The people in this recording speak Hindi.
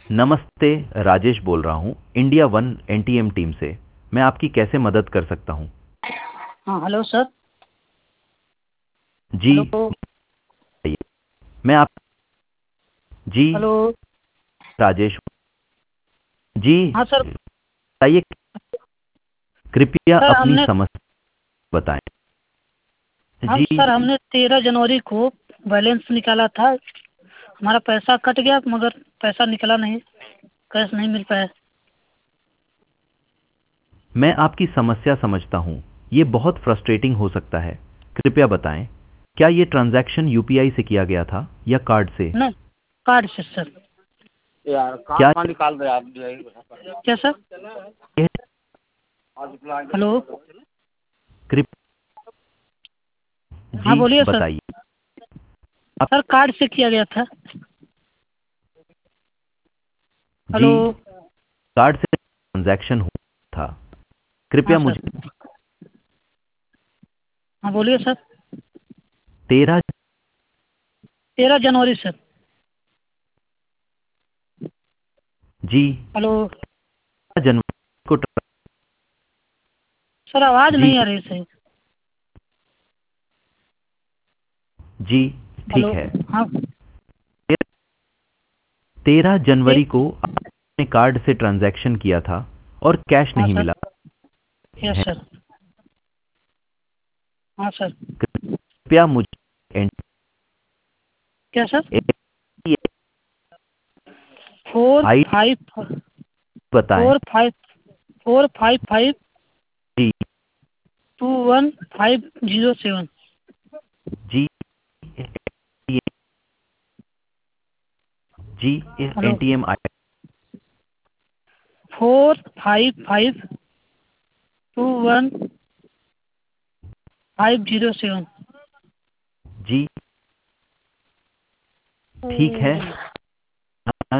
नमस्ते, राजेश बोल रहा हूँ इंडिया वन एनटीएम टीम से। मैं आपकी कैसे मदद कर सकता हूँ? हाँ हेलो सर। जी हेलो। बताइए। मैं आप जी हेलो। राजेश जी हाँ सर। बताइए, कृपया सर अपनी हमने समस्या बताएं। हम जी सर हमने 13 जनवरी को बैलेंस निकाला था। हमारा पैसा कट गया मगर पैसा निकला नहीं, कैश नहीं मिल पाया। मैं आपकी समस्या समझता हूँ। ये बहुत फ्रस्ट्रेटिंग हो सकता है। कृपया बताएं, क्या ये ट्रांजैक्शन यूपीआई से किया गया था या कार्ड से? नहीं, कार्ड से सर। यार कहाँ क्या कहाँ निकाल रहे आप जो है क्या सर? यह हेलो। कृपया हाँ जी बोलिए सर। बताइए। आप सर कार्ड से किया गया था। जी हेलो। कार्ड से ट्रांजैक्शन हुआ था। हाँ कृपया सर। मुझे हाँ बोलिए सर। 13 13 जनवरी सर। जी हेलो। जनवरी को सर आवाज़ जी नहीं आ रही सही। जी ठीक हेलो। है। हाँ। 13 जनवरी ठीक। को आपने कार्ड से ट्रांजैक्शन किया था और कैश हाँ नहीं सर। मिला यस है। सर। हाँ सर। कृपया मुझे क्या सर? 4 आईडी 5 बताएं। 4 5 4 5 5 जी 21507। जी जी हेलो। एनटीएम आई 4 5 5 21507। जी ठीक है।